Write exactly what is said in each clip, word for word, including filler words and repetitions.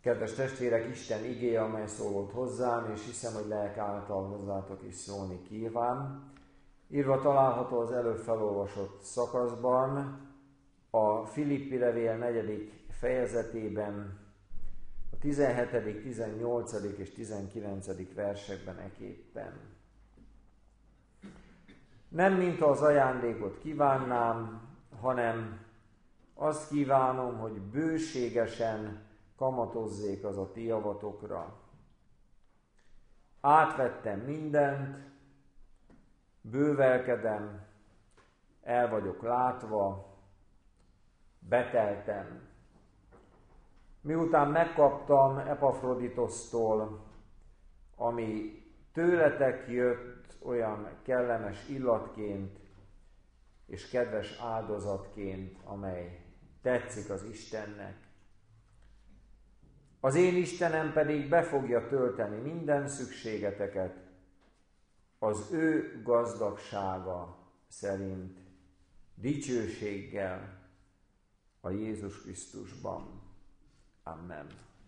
Kedves testvérek, Isten igéje, amely szólott hozzám, és hiszem, hogy lelk által hozzátok is szólni kíván. Írva található az előbb felolvasott szakaszban, a Filippi levél negyedik fejezetében, a tizenhetedik, tizennyolcadik és tizenkilencedik versekben eképpen. Nem mint az ajándékot kívánnám, hanem azt kívánom, hogy bőségesen kamatozzék az a ti javatokra. Átvettem mindent, bővelkedem, el vagyok látva, beteltem. Miután megkaptam Epafroditosztól, ami tőletek jött olyan kellemes illatként és kedves áldozatként, amely tetszik az Istennek. Az én Istenem pedig be fogja tölteni minden szükségeteket az ő gazdagsága szerint, dicsőséggel a Jézus Krisztusban. Amen.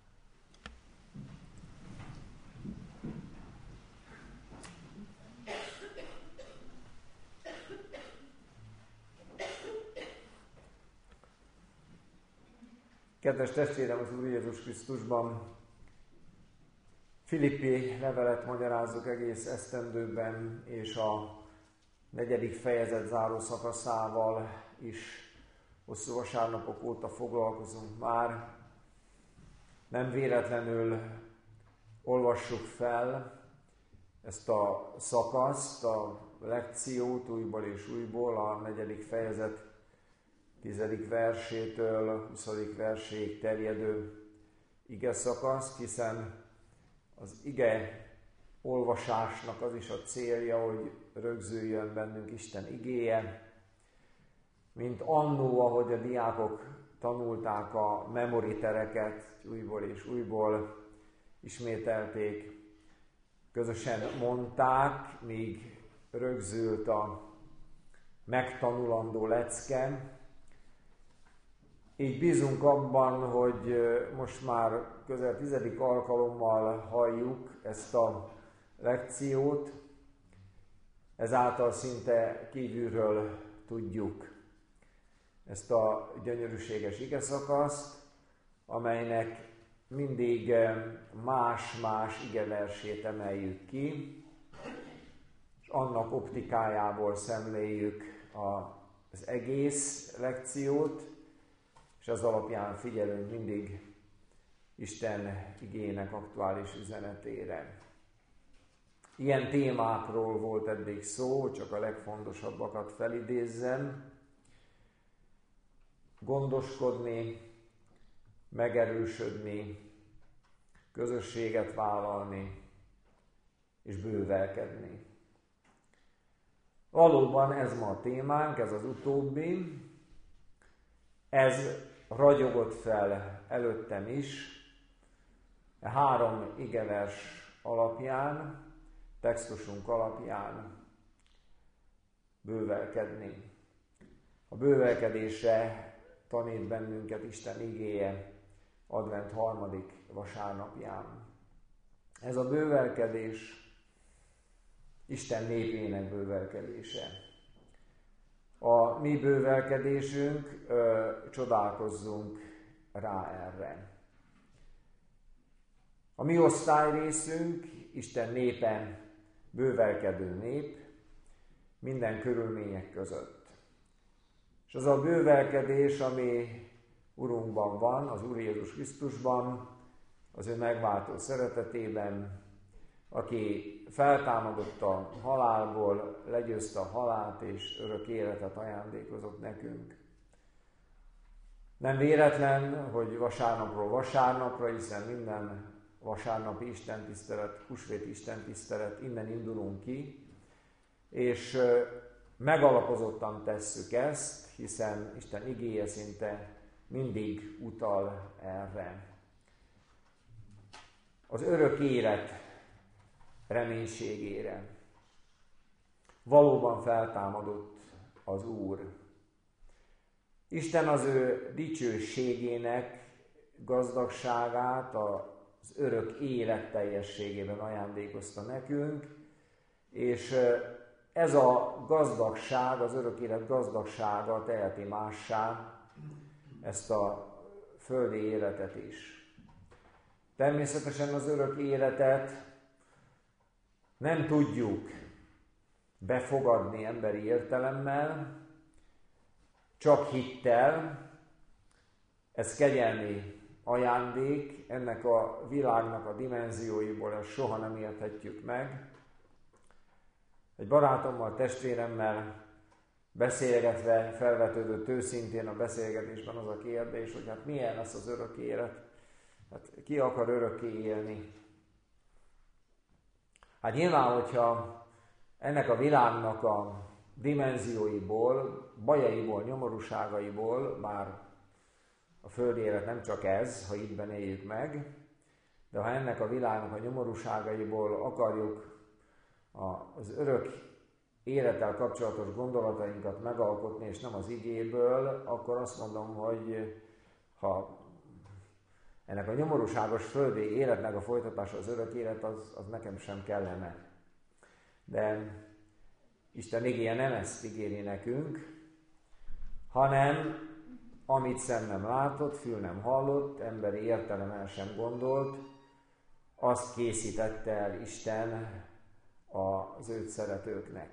Kedves testvérem az Úr Jézus Krisztusban, Filippi levelet magyarázzuk egész esztendőben, és a negyedik fejezet záró szakaszával is hosszú vasárnapok óta foglalkozunk már. Nem véletlenül olvassuk fel ezt a szakaszt, a lekciót újból és újból, a negyedik fejezet tizedik versétől huszadik verséig terjedő ige szakaszt, hiszen az ige olvasásnak az is a célja, hogy rögzüljön bennünk Isten igéje, mint annó, ahogy a diákok tanulták a memoritereket, újból és újból ismételték, közösen mondták, míg rögzült a megtanulandó lecke. Így bízunk abban, hogy most már közel tizedik alkalommal halljuk ezt a lekciót, ezáltal szinte kívülről tudjuk ezt a gyönyörűséges igeszakaszt, amelynek mindig más-más igeversét emeljük ki, és annak optikájából szemléljük az egész lekciót, és az alapján figyelünk mindig Isten igének aktuális üzenetére. Ilyen témákról volt eddig szó, csak a legfontosabbakat felidézzem. Gondoskodni, megerősödni, közösséget vállalni és bővelkedni. Valóban ez ma a témánk, ez az utóbbi. Ez ragyogott fel előttem is, a három igevers alapján, textusunk alapján bővelkedni. A bővelkedésre tanít bennünket Isten igéje advent harmadik vasárnapján. Ez a bővelkedés Isten népének bővelkedése. A mi bővelkedésünk, ö, csodálkozzunk rá erre. A mi osztályrészünk, Isten népe, bővelkedő nép, minden körülmények között. És az a bővelkedés, ami Urunkban van, az Úr Jézus Krisztusban, az ő megváltó szeretetében, aki feltámadott a halálból, legyőzte a halált és örök életet ajándékozott nekünk. Nem véletlen, hogy vasárnapról vasárnapra, hiszen minden vasárnapi istentisztelet, húsvéti istentisztelet, innen indulunk ki, és megalapozottan tesszük ezt, hiszen Isten igéje szinte mindig utal erre. Az örök élet reménységére. Valóban feltámadott az Úr. Isten az ő dicsőségének gazdagságát az örök élet teljességében ajándékozta nekünk, és ez a gazdagság, az örök élet gazdagsága teheti mássá ezt a földi életet is. Természetesen az örök életet nem tudjuk befogadni emberi értelemmel, csak hittel. Ez kegyelmi ajándék, ennek a világnak a dimenzióiból ezt soha nem érthetjük meg. Egy barátommal, testvéremmel beszélgetve felvetődött őszintén a beszélgetésben az a kérdés, hogy hát milyen lesz az örök élet, hát ki akar örökké élni. Hát nyilván, hogyha ennek a világnak a dimenzióiból, bajaiból, nyomorúságaiból, bár a földi élet nem csak ez, ha itt éljük meg, de ha ennek a világnak a nyomorúságaiból akarjuk az örök élettel kapcsolatos gondolatainkat megalkotni, és nem az igéből, akkor azt mondom, hogy ha ennek a nyomorúságos földi életnek a folytatása az örök élet, az, az nekem sem kellene. De Isten igéje nem ezt ígéri nekünk, hanem amit szem nem látott, fül nem hallott, emberi értelem el sem gondolt, azt készítette el Isten az őt szeretőknek.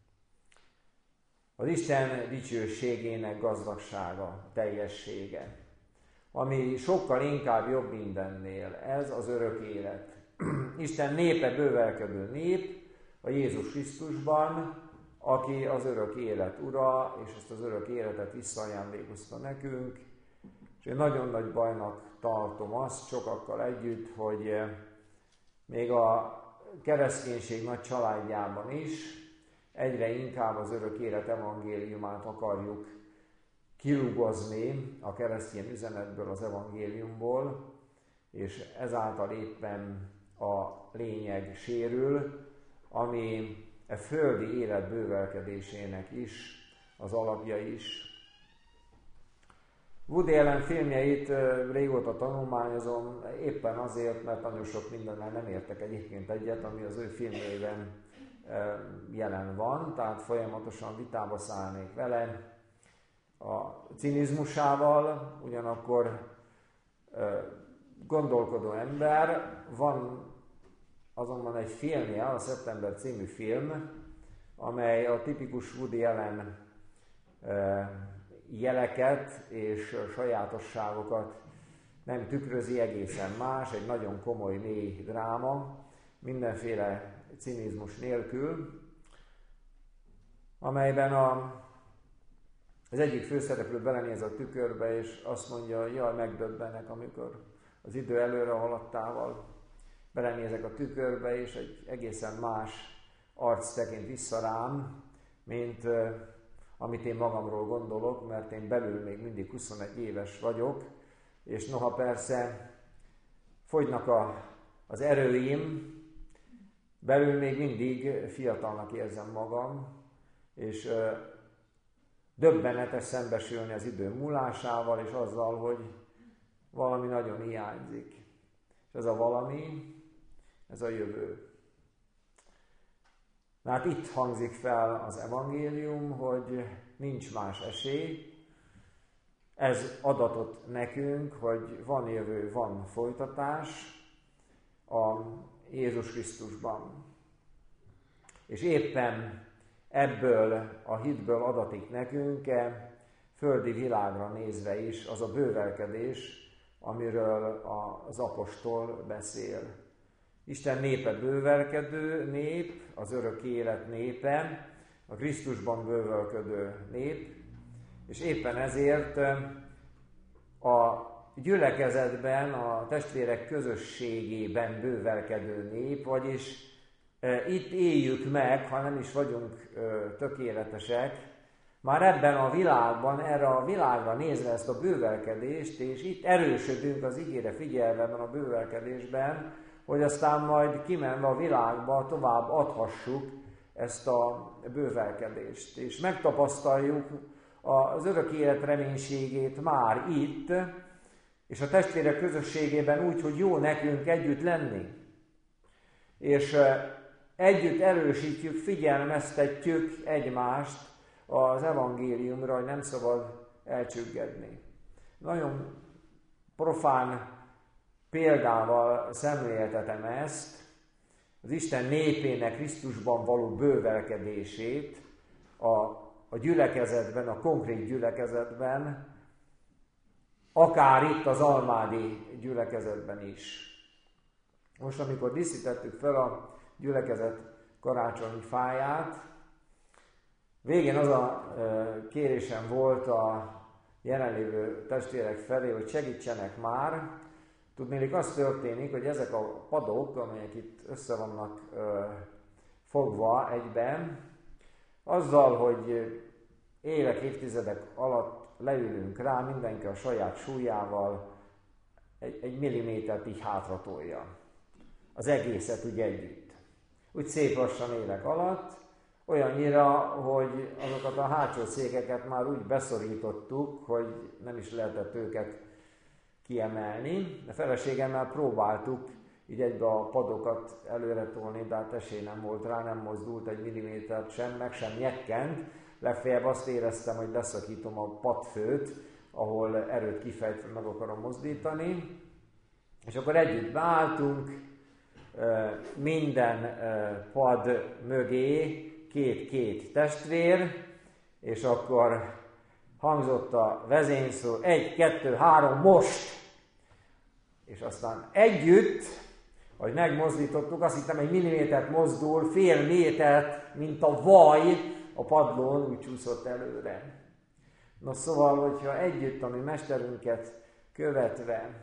Az Isten dicsőségének gazdagsága, teljessége, ami sokkal inkább jobb mindennél, ez az örök élet. Isten népe bővelkedő nép a Jézus Krisztusban, aki az örök élet ura, és ezt az örök életet visszaajándékozta nekünk. És én nagyon nagy bajnak tartom azt sokakkal együtt, hogy még a kereszténység nagy családjában is egyre inkább az örök élet evangéliumát akarjuk kirúgozni a keresztény üzenetből, az evangéliumból, és ezáltal éppen a lényeg sérül, ami a földi élet bővelkedésének is az alapja is. Woody Allen filmjeit régóta tanulmányozom, éppen azért, mert nagyon sok mindennel nem értek egyébként egyet, ami az ő filmjeiben jelen van, tehát folyamatosan vitába szállnék vele. A cinizmusával, ugyanakkor gondolkodó ember, van azonban egy filmje, a Szeptember című film, amely a tipikus Woody Allen jeleket és sajátosságokat nem tükrözi, egészen más, egy nagyon komoly, mély dráma, mindenféle cinizmus nélkül, amelyben a, az egyik főszereplő belenéz a tükörbe, és azt mondja, jaj, megdöbbenek, amikor az idő előre haladtával belenézek a tükörbe, és egy egészen más arc tekint vissza rám, mint uh, amit én magamról gondolok, mert én belül még mindig huszonegy éves vagyok, és noha persze fogynak a, az erőim, belül még mindig fiatalnak érzem magam, és uh, döbbenetes szembesülni az idő múlásával, és azzal, hogy valami nagyon hiányzik. És ez a valami, ez a jövő. Hát itt hangzik fel az evangélium, hogy nincs más esély. Ez adatot nekünk, hogy van jövő, van folytatás a Jézus Krisztusban. És éppen ebből a hitből adatik nekünk e földi világra nézve is az a bővelkedés, amiről az apostol beszél. Isten népe bővelkedő nép, az örök élet népe, a Krisztusban bővelkedő nép, és éppen ezért a gyülekezetben, a testvérek közösségében bővelkedő nép, vagyis e, itt éljük meg, ha nem is vagyunk e, tökéletesek, már ebben a világban, erre a világra nézve ezt a bővelkedést, és itt erősödünk az igére figyelve ebben a bővelkedésben, hogy aztán majd kimenve a világba tovább adhassuk ezt a bővelkedést. És megtapasztaljuk az örök élet reménységét már itt, és a testvérek közösségében úgy, hogy jó nekünk együtt lenni. És együtt erősítjük, figyelmeztetjük egymást az evangéliumra, hogy nem szabad elcsüggedni. Nagyon profán példával szemléltetem ezt, az Isten népének Krisztusban való bővelkedését a, a gyülekezetben, a konkrét gyülekezetben, akár itt az almádi gyülekezetben is. Most, amikor díszítettük fel a gyülekezet karácsonyi fáját, végén az a kérésem volt a jelenlévő testvérek felé, hogy segítsenek már. Tudnélik, az történik, hogy ezek a padok, amelyek itt össze vannak ö, fogva egyben, azzal, hogy évek, évtizedek alatt leülünk rá, mindenki a saját súlyával egy, egy millimétert így hátratolja. Az egészet úgy együtt. Úgy szép lassan évek alatt, olyannyira, hogy azokat a hátsó székeket már úgy beszorítottuk, hogy nem is lehetett őket kiemelni. A feleségemmel próbáltuk így egybe a padokat előre tolni, de hát esély nem volt rá, nem mozdult egy millimétert sem, meg sem nyekkent. Legfeljebb azt éreztem, hogy leszakítom a padfőt, ahol erőt kifejtve meg akarom mozdítani. És akkor együtt beálltunk, minden pad mögé két-két testvér, és akkor hangzott a vezényszó, egy, kettő, három, most! És aztán együtt, ahogy megmozdítottuk, azt hittem, egy millimétert mozdul, fél métert, mint a vaj a padlón, úgy csúszott előre. No szóval, hogyha együtt a mi mesterünket követve,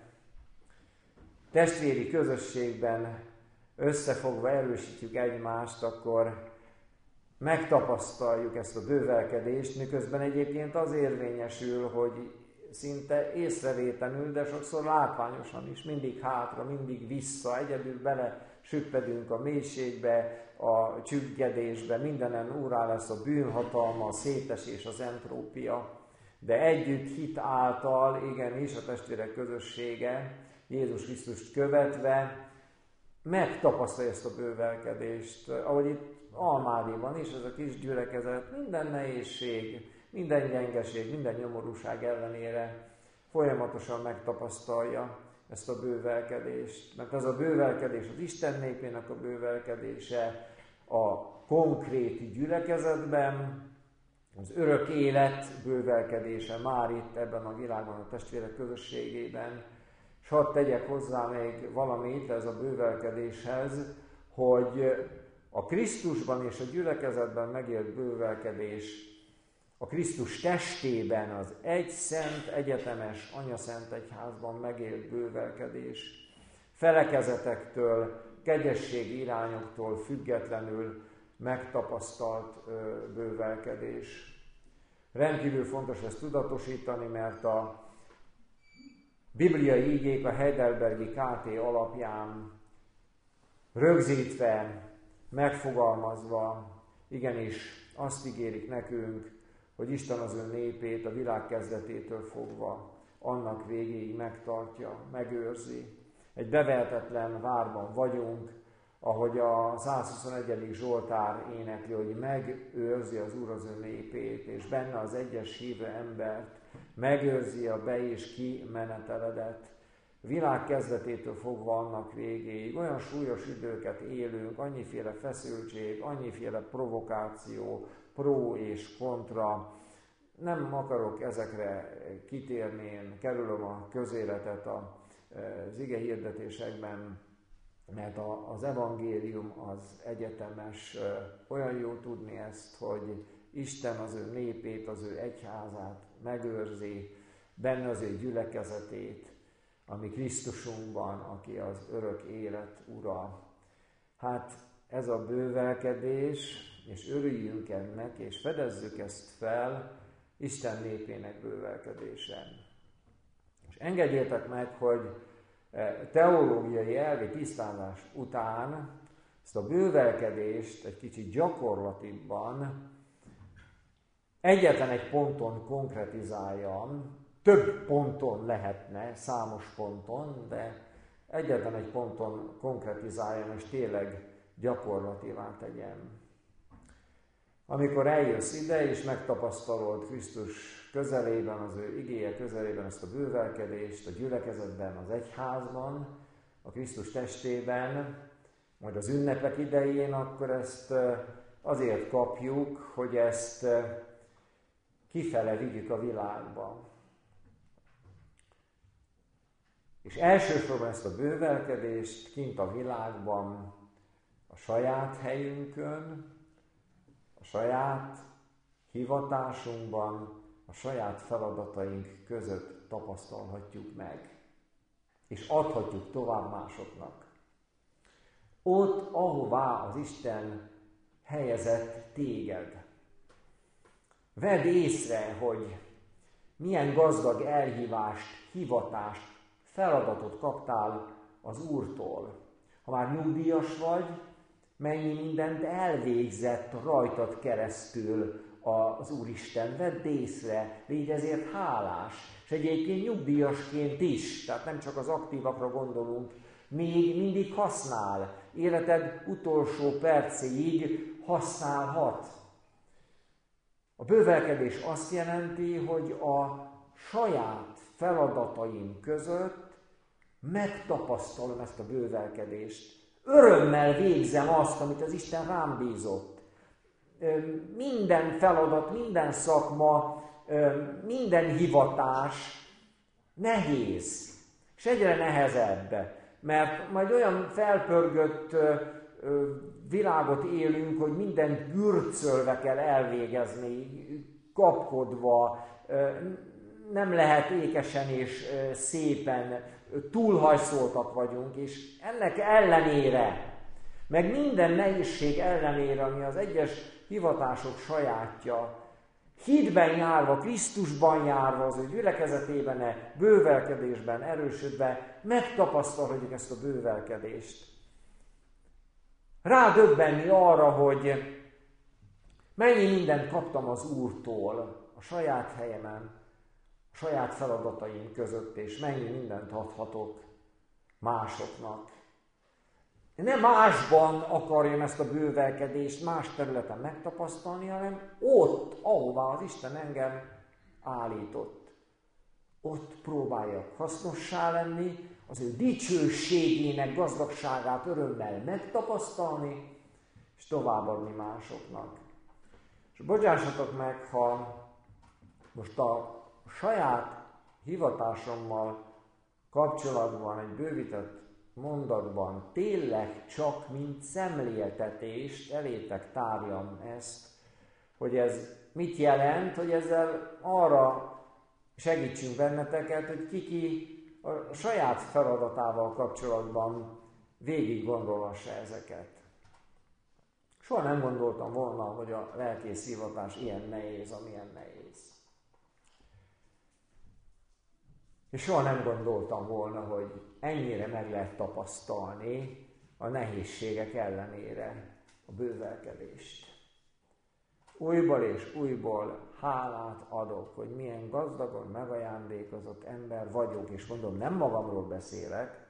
testvéri közösségben összefogva erősítjük egymást, akkor megtapasztaljuk ezt a bővelkedést, miközben egyébként az érvényesül, hogy szinte észrevétlenül, de sokszor látványosan is, mindig hátra, mindig vissza, egyedül bele süppedünk a mélységbe, a csüggedésbe, mindenen úrrá lesz a bűnhatalma, a szétesés, az entrópia, de együtt hit által, igenis, a testvérek közössége, Jézus Krisztust követve megtapasztalja ezt a bővelkedést. Ahogy itt Almádiban is, ez a kis gyülekezet minden nehézség, minden gyengeség, minden nyomorúság ellenére folyamatosan megtapasztalja ezt a bővelkedést. Mert ez a bővelkedés az Isten népének a bővelkedése, a konkrét gyülekezetben, az örök élet bővelkedése már itt ebben a világban, a testvérek közösségében. És hadd tegyek hozzá még valamit ez a bővelkedéshez, hogy a Krisztusban és a gyülekezetben megélt bővelkedés, a Krisztus testében, az egy szent, egyetemes anyaszent egyházban megélt bővelkedés, felekezetektől, kegyességi irányoktól függetlenül megtapasztalt bővelkedés. Rendkívül fontos ezt tudatosítani, mert a bibliai igék a Heidelbergi ká té alapján rögzítve, megfogalmazva, igenis azt ígérik nekünk, hogy Isten az ő népét a világ kezdetétől fogva annak végéig megtartja, megőrzi. Egy bevehetetlen várban vagyunk, ahogy a százhuszonegyedik Zsoltár énekli, hogy megőrzi az Úr az ő népét, és benne az egyes hívő embert, megőrzi a be- és kimeneteledet. Világ kezdetétől fogva annak végéig olyan súlyos időket élünk, annyiféle feszültség, annyiféle provokáció, pro és kontra. Nem akarok ezekre kitérni, én kerülöm a közéletet az ige hirdetésekben, mert az evangélium az egyetemes, olyan jó tudni ezt, hogy Isten az ő népét, az ő egyházát megőrzi, benne az ő gyülekezetét, ami Krisztusunkban, aki az örök élet ura. Hát ez a bővelkedés, és örüljünk ennek, és fedezzük ezt fel, Isten népének bővelkedése. És engedjétek meg, hogy teológiai elvi tisztázás után ezt a bővelkedést egy kicsit gyakorlatibban egyetlen egy ponton konkretizáljam, több ponton lehetne, számos ponton, de egyetlen egy ponton konkretizáljam, és tényleg gyakorlatívá tegyem. Amikor eljössz ide, és megtapasztalod Krisztus közelében, az ő igéje közelében ezt a bővelkedést, a gyülekezetben, az egyházban, a Krisztus testében, majd az ünnepek idején, akkor ezt azért kapjuk, hogy ezt kifele vigyük a világba. És elsősorban ezt a bővelkedést kint a világban, a saját helyünkön, a saját hivatásunkban, a saját feladataink között tapasztalhatjuk meg, és adhatjuk tovább másoknak. Ott, ahová az Isten helyezett téged. Vedd észre, hogy milyen gazdag elhívást, hivatást, feladatot kaptál az Úrtól. Ha már nyugdíjas vagy, mennyi mindent elvégzett rajtad keresztül az Úristen. Vedd észre, légy ezért hálás. És egyébként nyugdíjasként is, tehát nem csak az aktívakra gondolunk, még mindig használ. Életed utolsó percéig használhat. A bővelkedés azt jelenti, hogy a saját feladataim között megtapasztalom ezt a bővelkedést. Örömmel végzem azt, amit az Isten rám bízott. Minden feladat, minden szakma, minden hivatás nehéz, és egyre nehezebb, mert majd olyan felpörgött világot élünk, hogy mindent gürcölve kell elvégezni, kapkodva, nem lehet ékesen és szépen, túlhajszoltak vagyunk, és ennek ellenére, meg minden nehézség ellenére, ami az egyes hivatások sajátja, hitben járva, Krisztusban járva, az ő gyülekezetében, bővelkedésben erősödve, megtapasztalhatjuk ezt a bővelkedést. Rádöbbenni arra, hogy mennyi mindent kaptam az Úrtól a saját helyemen, a saját feladataim között, és mennyi mindent adhatok másoknak. Nem másban akarjam ezt a bővelkedést más területen megtapasztalni, hanem ott, ahová az Isten engem állított. Ott próbáljak hasznossá lenni, az ő dicsőségének gazdagságát örömmel megtapasztalni, és továbbadni másoknak. És bocsássatok meg, ha most a saját hivatásommal kapcsolatban egy bővített mondatban tényleg csak mint szemléltetést elétek tárjam ezt, hogy ez mit jelent, hogy ezzel arra segítsünk benneteket, hogy kiki a saját feladatával kapcsolatban végig gondolassa ezeket. Soha nem gondoltam volna, hogy a lelkész hivatás ilyen nehéz, amilyen nehéz. És soha nem gondoltam volna, hogy ennyire meg lehet tapasztalni a nehézségek ellenére a bővelkedést. Újból és újból hálát adok, hogy milyen gazdagon megajándékozott ember vagyok, és mondom, nem magamról beszélek,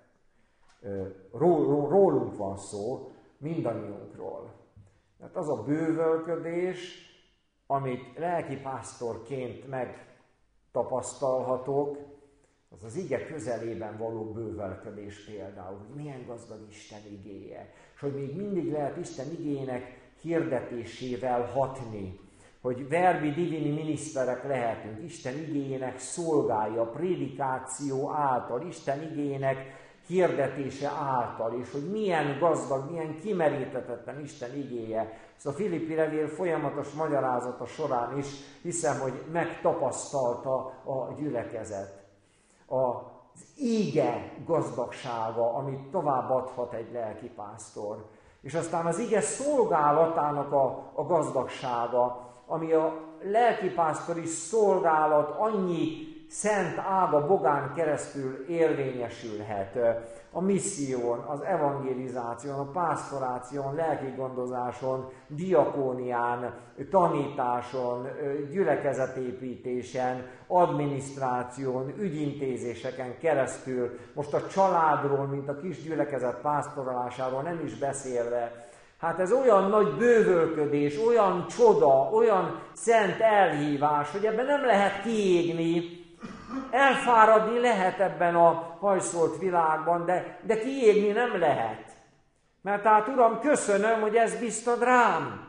rólunk van szó, mindannyiunkról. Tehát az a bővölködés, amit lelkipásztorként megtapasztalhatok, az az ige közelében való bővelkedés például, hogy milyen gazdag Isten igéje, és hogy még mindig lehet Isten igének hirdetésével hatni, hogy verbi divini miniszterek lehetünk, Isten igéjének szolgálja, prédikáció által, Isten igének hirdetése által, és hogy milyen gazdag, milyen kimeríthetetlen Isten igéje. Ez a Filippi levél folyamatos magyarázata során is hiszem, hogy megtapasztalta a gyülekezet. Az íge gazdagsága, amit továbbadhat egy lelkipásztor. És aztán az ige szolgálatának a, a gazdagsága, ami a lelkipásztori szolgálat annyi szent ága bogán keresztül érvényesülhet. A misszión, az evangelizáción, a pásztoráción, lelki gondozáson, diakónián, tanításon, gyülekezetépítésen, adminisztráción, ügyintézéseken keresztül, most a családról, mint a kis gyülekezet pásztorálásáról nem is beszélve. Hát ez olyan nagy bővölködés, olyan csoda, olyan szent elhívás, hogy ebben nem lehet kiégni. Elfáradni lehet ebben a hajszolt világban, de, de kiégni nem lehet. Mert hát Uram, köszönöm, hogy ezt bíztad rám.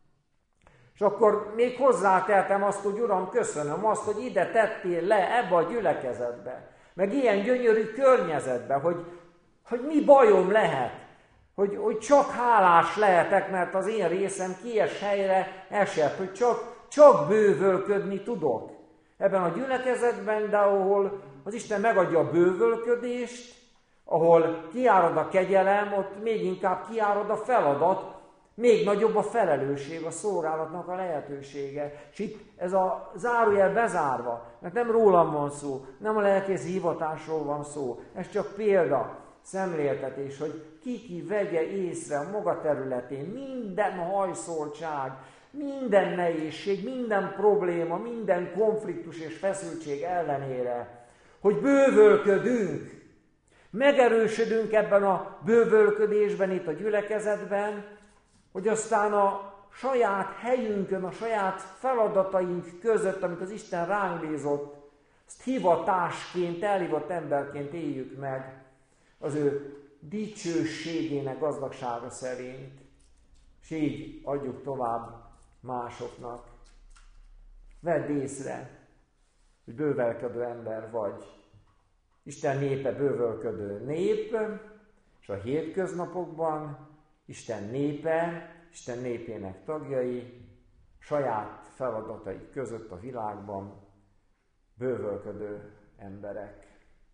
És akkor még hozzáteltem azt, hogy Uram, köszönöm azt, hogy ide tettél le ebbe a gyülekezetbe. Meg ilyen gyönyörű környezetbe, hogy, hogy mi bajom lehet. Hogy, hogy csak hálás lehetek, mert az én részem kies helyre esett, hogy csak, csak bővölködni tudok. Ebben a gyülekezetben, de ahol az Isten megadja a bővölködést, ahol kiárad a kegyelem, ott még inkább kiárad a feladat, még nagyobb a felelősség, a szolgálatnak a lehetősége. És itt ez a zárójel bezárva, mert nem rólam van szó, nem a lelkész hivatásról van szó, ez csak példa, szemléltetés, hogy ki-ki vegye észre a maga területén minden hajszoltság, minden nehézség, minden probléma, minden konfliktus és feszültség ellenére, hogy bővölködünk, megerősödünk ebben a bővölködésben itt a gyülekezetben, hogy aztán a saját helyünkön, a saját feladataink között, amit az Isten ránk bízott, azt hivatásként, elhívott emberként éljük meg az ő dicsőségének gazdagsága szerint, és így adjuk tovább másoknak. Vedd észre, hogy bővelkedő ember vagy. Isten népe bővölködő nép, és a hétköznapokban Isten népe, Isten népének tagjai, saját feladatai között a világban bővölködő emberek.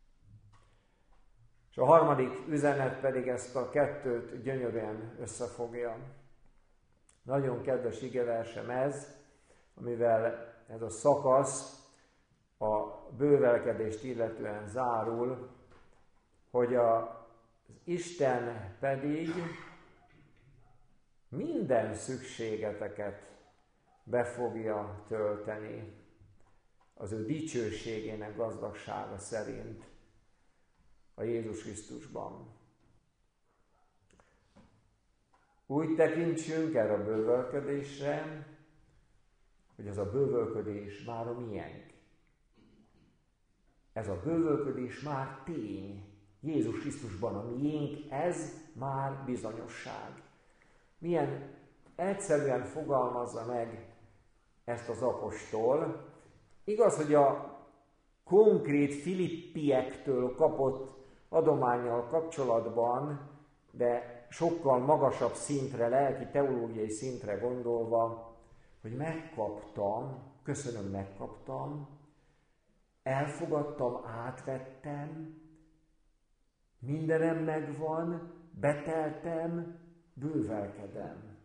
És a harmadik üzenet pedig ezt a kettőt gyönyörűen összefogja. Nagyon kedves igeversem ez, amivel ez a szakasz a bővelkedést illetően zárul, hogy a, az Isten pedig minden szükségeteket be fogja tölteni az ő dicsőségének gazdagsága szerint a Jézus Krisztusban. Úgy tekintsünk erre a bővölködésre, hogy ez a bővölködés már a miénk. Ez a bővölködés már tény. Jézus Krisztusban a miénk, ez már bizonyosság. Milyen egyszerűen fogalmazza meg ezt az apostol. Igaz, hogy a konkrét filippiektől kapott adománnyal kapcsolatban, de sokkal magasabb szintre, lelki teológiai szintre gondolva, hogy megkaptam, köszönöm, megkaptam, elfogadtam, átvettem, mindenem megvan, beteltem, bővelkedem.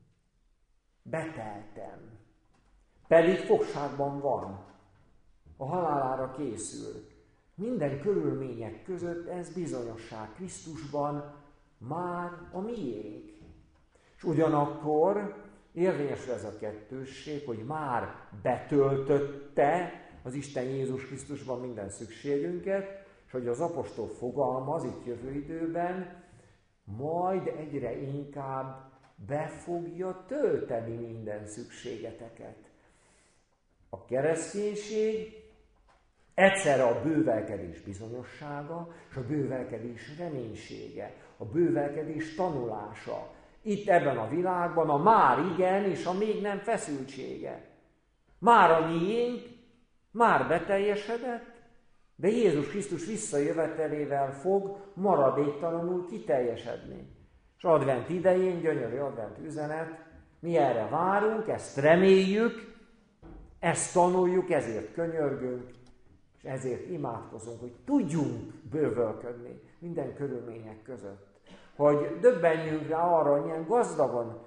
Beteltem. Pedig fogságban van. A halálára készül. Minden körülmények között ez bizonyosság. Krisztusban már a miénk. És ugyanakkor érvényesül ez a kettősség, hogy már betöltötte az Isten Jézus Krisztusban minden szükségünket, és hogy az apostol fogalmaz itt jövő időben, majd egyre inkább be fogja tölteni minden szükségeteket. A kereszténység egyszerre a bővelkedés bizonyossága, és a bővelkedés reménysége, a bővelkedés tanulása. Itt ebben a világban a már igen és a még nem feszültsége. Már a miénk, már beteljesedett, de Jézus Krisztus visszajövetelével fog maradéktalanul kiteljesedni. És advent idején, gyönyörű advent üzenet, mi erre várunk, ezt reméljük, ezt tanuljuk, ezért könyörgünk, és ezért imádkozunk, hogy tudjunk bővölködni minden körülmények között. Hogy döbbenjünk rá arra, hogy milyen gazdagon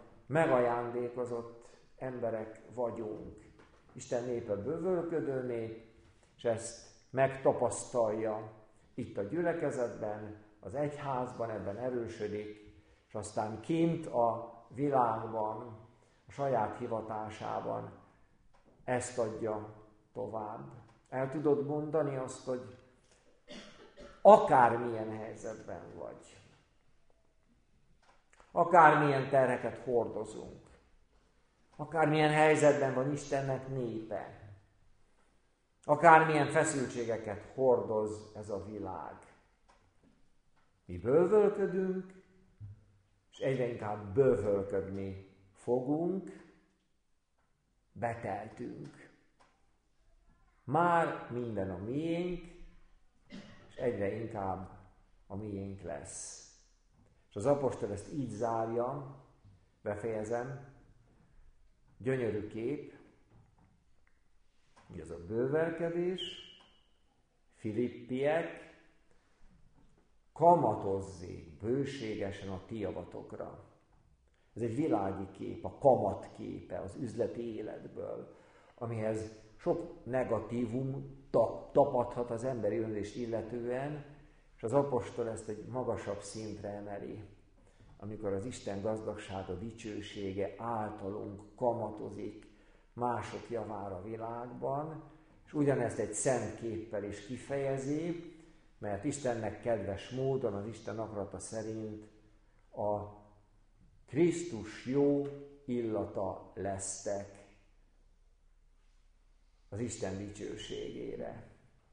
megajándékozott emberek vagyunk. Isten népe bővölködő nép, és és ezt megtapasztalja itt a gyülekezetben, az egyházban, ebben erősödik, és aztán kint a világban, a saját hivatásában ezt adja tovább. El tudod mondani azt, hogy akármilyen helyzetben vagy, akármilyen terheket hordozunk, akármilyen helyzetben van Istennek népe, akármilyen feszültségeket hordoz ez a világ. Mi bővölködünk, és egyre inkább bővölködni fogunk, beteltünk. Már minden a miénk, és egyre inkább a miénk lesz. És az apostol ezt így zárja, befejezem, gyönyörű kép, hogy az a bővelkedés, Filippiek, kamatozzék bőségesen a ti javatokra. Ez egy világi kép, a kamat képe az üzleti életből, amihez sok negatívum tapadhat az emberi önzést illetően, és az apostol ezt egy magasabb szintre emeli, amikor az Isten gazdagsága, dicsősége általunk kamatozik mások javára a világban, és ugyanezt egy szent képpel is kifejezi, mert Istennek kedves módon, az Isten akarata szerint a Krisztus jó illata lesztek az Isten dicsőségére.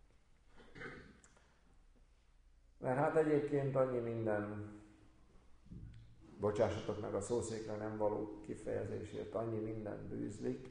Mert hát egyébként annyi minden, bocsássatok meg a szószékre nem való kifejezésért, annyi minden bűzlik.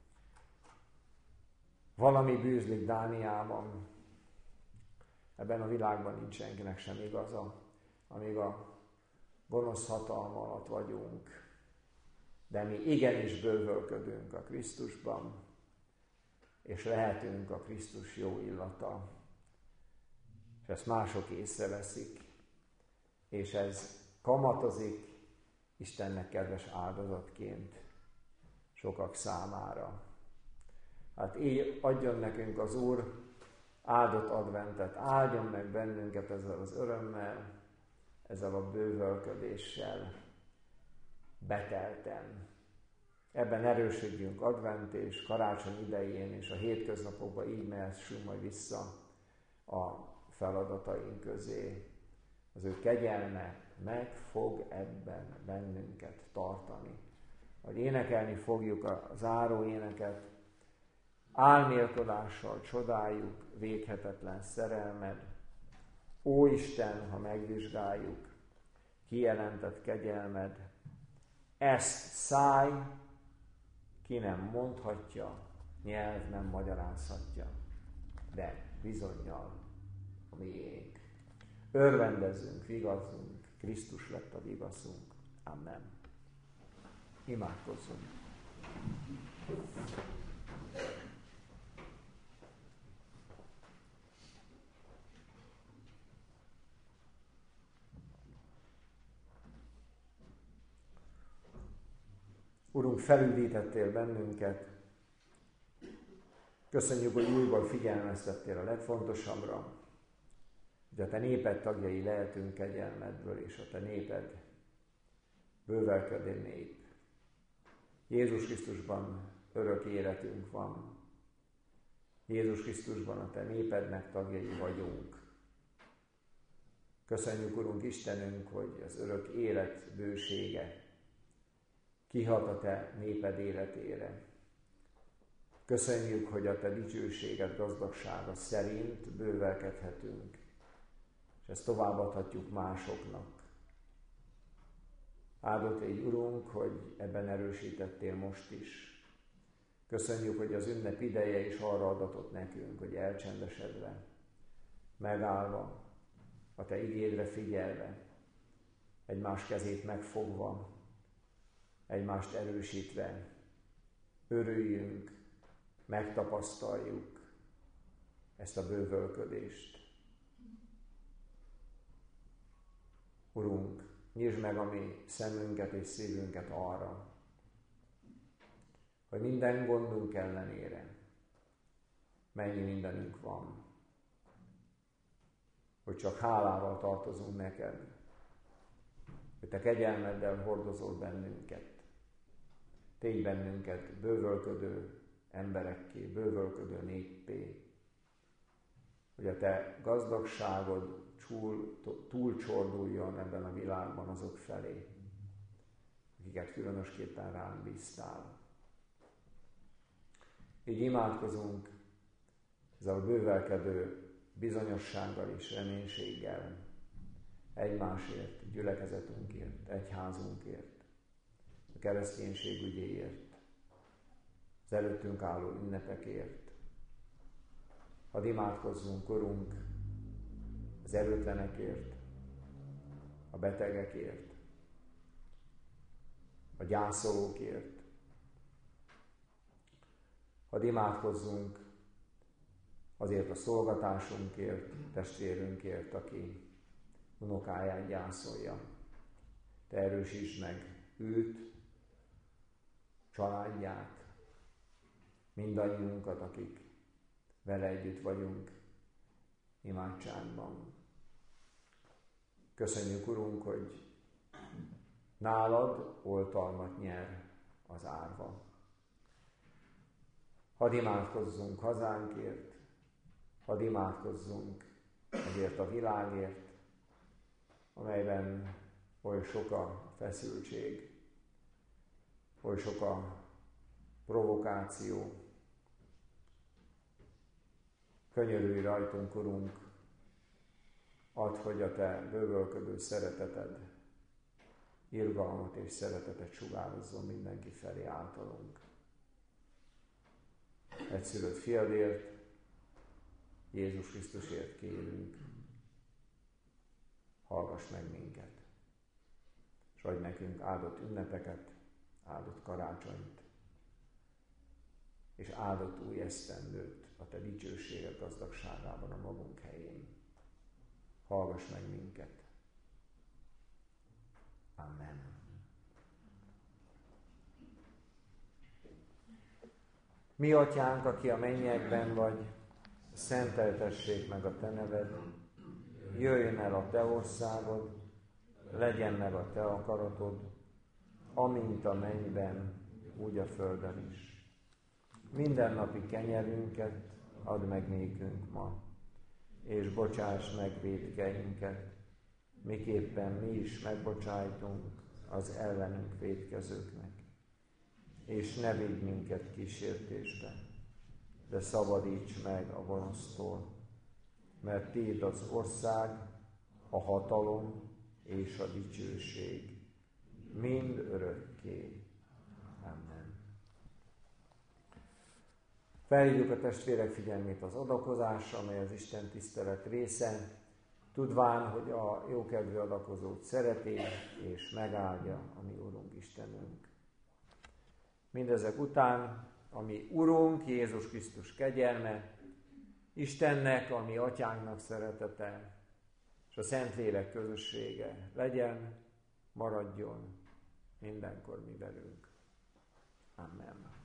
Valami bűzlik Dániában. Ebben a világban nincs senkinek sem igaza, amíg a gonosz hatalma alatt vagyunk. De mi igenis bővölködünk a Krisztusban, és lehetünk a Krisztus jó illata. És ezt mások észreveszik, és ez kamatozik Istennek kedves áldozatként sokak számára. Hát így adjon nekünk az Úr áldott adventet, áldjon meg bennünket ezzel az örömmel, ezzel a bővölködéssel betelten. Ebben erősödjünk advent és karácsony idején, és a hétköznapokban így mehessünk majd vissza a feladataink közé. Az ő kegyelme meg fog ebben bennünket tartani. Hogy énekelni fogjuk a záró éneket, álmélkodással csodáljuk véghetetlen szerelmed. Ó Isten, ha megvizsgáljuk, kijelentett kegyelmed, ezt száj ki nem mondhatja, nyelv nem magyarázhatja, de bizonnyal a miénk. Örvendezzünk, vigazzunk, Krisztus lett a vigaszunk. Amen. Imádkozzunk. Urunk, felüdítettél bennünket. Köszönjük, hogy újból figyelmeztettél a legfontosabbra, hogy a te néped tagjai lehetünk kegyelmedből, és a te néped bővelködő nép. Jézus Krisztusban örök életünk van. Jézus Krisztusban a te népednek tagjai vagyunk. Köszönjük, Urunk Istenünk, hogy az örök élet bősége kihat a te néped életére. Köszönjük, hogy a te dicsőséged, gazdagsága szerint bővelkedhetünk, és ezt továbbadhatjuk másoknak. Áldott légy, Urunk, hogy ebben erősítettél most is. Köszönjük, hogy az ünnep ideje is arra adatott nekünk, hogy elcsendesedve, megállva, a te igédre figyelve, egymás kezét megfogva, egymást erősítve, örüljünk, megtapasztaljuk ezt a bővölködést. Urunk, nyisd meg a mi szemünket és szívünket arra, hogy minden gondunk ellenére mennyi mindenünk van, hogy csak hálával tartozunk neked, hogy te kegyelmeddel hordozol bennünket. Tégy bennünket bővölködő emberekké, bővölködő néppé, hogy a te gazdagságod túlcsorduljon ebben a világban azok felé, akiket különösképpen ránk bíztál. Így imádkozunk ezzel a bővelkedő bizonyossággal és reménységgel egymásért, gyülekezetünkért, egyházunkért, a kereszténység ügyéért, az előttünk álló ünnepekért. Hadd imádkozzunk, Urunk, az erőtlenekért, a betegekért, a gyászolókért. Hadd imádkozzunk azért a szolgatásunkért, testvérünkért, aki unokáját gyászolja. Te erősítsd meg őt, családját, mindannyiunkat, akik vele együtt vagyunk imádságban. Köszönjük, Urunk, hogy nálad oltalmat nyer az árva. Hadd imádkozzunk hazánkért, hadd imádkozzunk ezért a világért, amelyben oly sok a feszültség, oly sok a provokáció. Könyörülj rajtunk, Urunk, add, hogy a te bővölködő szereteted, irgalmat és szeretetet sugározzon mindenki felé általunk. Egyszülött fiadért, Jézus Krisztusért kérünk, hallgass meg minket, és adj nekünk áldott ünnepeket, áldott karácsonyt, és áldott új esztendőt a te dicsőséged gazdagságában a magunk helyén. Hallgass meg minket. Amen. Mi atyánk, aki a mennyekben vagy, szenteltessék meg a te neved, jöjjön el a te országod, legyen meg a te akaratod, amint a mennyben, úgy a földön is. Mindennapi kenyerünket add meg nékünk ma, és bocsáss meg vétkeinket, miképpen mi is megbocsájtunk az ellenünk vétkezőknek. És ne vigy minket kísértésbe, de szabadíts meg a gonosztól, mert tiéd az ország, a hatalom és a dicsőség, mind örökké. Amen. Felhívjuk a testvérek figyelmét az adakozásra, amely az Isten tisztelet része, tudván, hogy a jókedvű adakozót szereti és megáldja a mi Urunk Istenünk. Mindezek után, ami Urunk Jézus Krisztus kegyelme, Istennek, ami Atyánknak szeretete, és a Szentlélek közössége legyen, maradjon mindenkor mi velünk. Amen.